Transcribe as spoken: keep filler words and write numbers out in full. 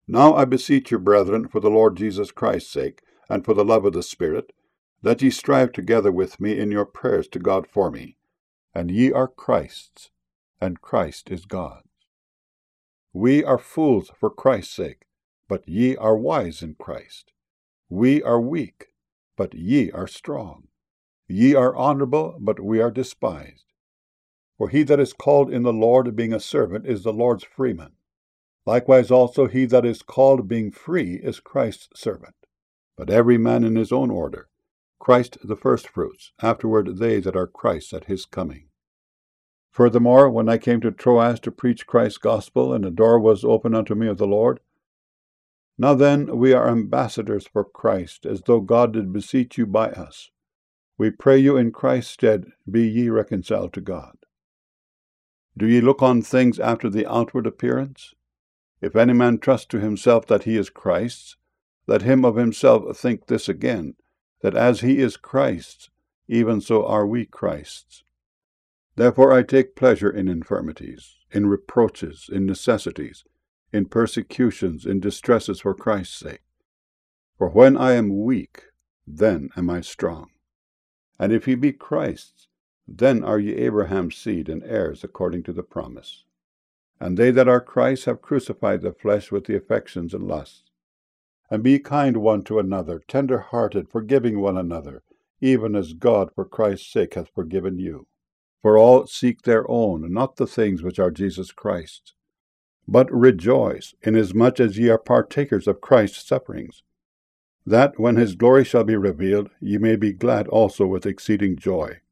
Now I beseech you, brethren, for the Lord Jesus Christ's sake, and for the love of the Spirit, that ye strive together with me in your prayers to God for me. And ye are Christ's, and Christ is God's. We are fools for Christ's sake, but ye are wise in Christ. We are weak, but ye are strong. Ye are honorable, but we are despised. For he that is called in the Lord, being a servant, is the Lord's freeman. Likewise also he that is called, being free, is Christ's servant. But every man in his own order, Christ the firstfruits, afterward they that are Christ's at his coming. Furthermore, when I came to Troas to preach Christ's gospel, and a door was opened unto me of the Lord, now then we are ambassadors for Christ, as though God did beseech you by us. We pray you in Christ's stead, be ye reconciled to God. Do ye look on things after the outward appearance? If any man trust to himself that he is Christ's, let him of himself think this again, that as he is Christ's, even so are we Christ's. Therefore I take pleasure in infirmities, in reproaches, in necessities, in persecutions, in distresses for Christ's sake. For when I am weak, then am I strong. And if ye be Christ's, then are ye Abraham's seed, and heirs according to the promise. And they that are Christ's have crucified the flesh with the affections and lusts. And be kind one to another, tender-hearted, forgiving one another, even as God for Christ's sake hath forgiven you. For all seek their own, not the things which are Jesus Christ's. But rejoice, inasmuch as ye are partakers of Christ's sufferings, that when his glory shall be revealed, ye may be glad also with exceeding joy.